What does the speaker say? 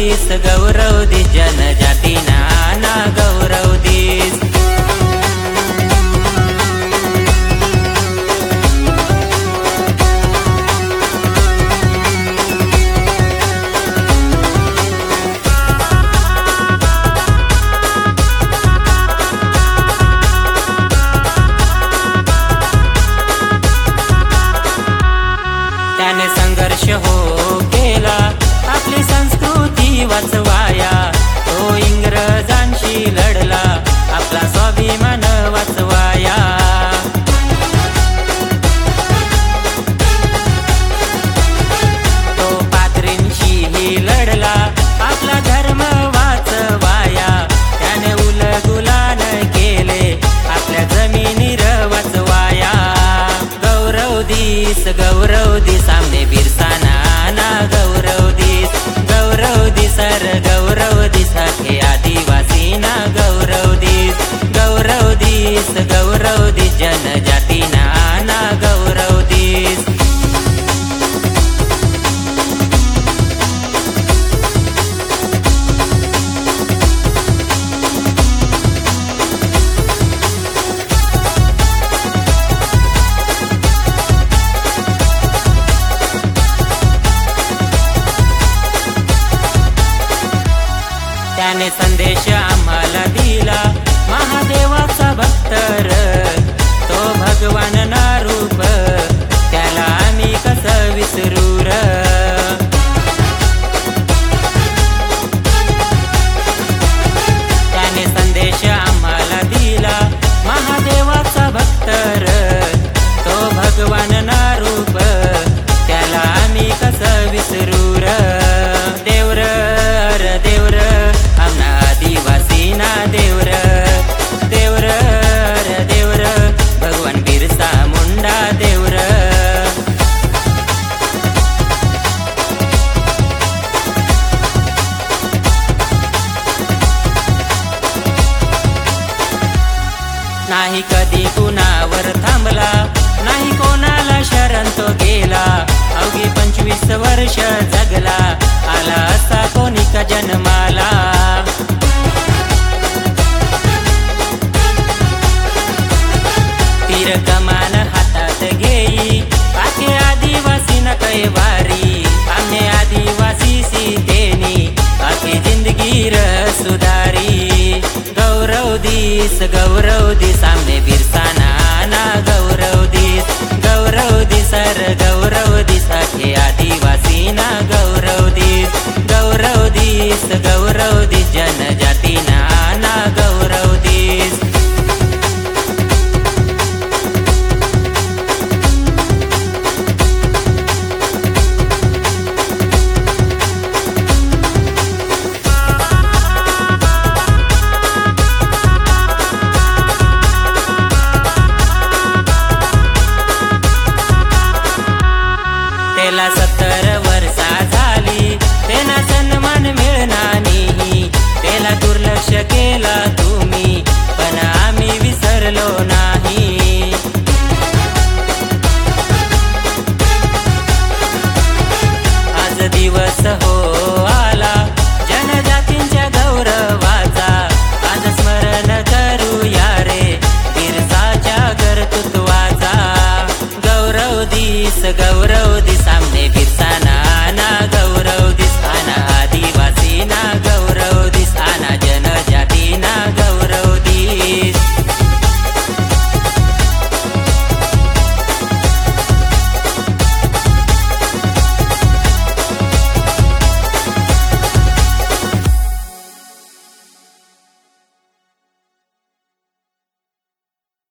दिस गौरव दिस जनजातीना ना गौरव दिस। त्याने संघर्ष हो केला आपली संस्कृती वाचवाया, तो इंग्रजांशी लढला आपला स्वाभिमान वाचवाया। तो पात्रींशीही लढला आपला धर्म वाचवाया, त्याने उलगुलान केले आपल्या जमिनीर वाचवाया। गौरव दिस आमने बिरसाना ना गौरव दिस सर गौरव दिस हे आदिवासी ना गौरव दिस जनजातीना ना गौरव दिस। त्याने संदेश आम्हाला दिला महादेवाचा भक्तर, तो भगवान ना रूप त्याला आम्ही कसं विसरू र। त्याने संदेश आम्हाला दिला महादेवाचा भक्तर, तो भगवान ना रूप त्याला आम्ही कसं विसरू र। देवर आदिवासी ना देवर भगवान बिरसा मुंडा देवर। नाही कधी कुणावर थांबला, नाही कोणाला शरण तो गेला, अवघी 25 वर्ष जगला आला असा कोणी का जन्माला। तीर कमान हातात घेई आखे आदिवासी न कैवारी, आमने आदिवासी सीतेनी आखी जिंदगी र सुधारी। गौरव दिस आमने बिरसाना ना गौरव दिस सर गौरव दिस हे आदिवासी ना गौरव दिस जनजातीना ना गौरव दिस। त्याला 70 वर्षा झाली त्यांना सन्मान मिळणार, त्याला दुर्लक्ष केला तुम्ही पण आम्ही विसरलो ना।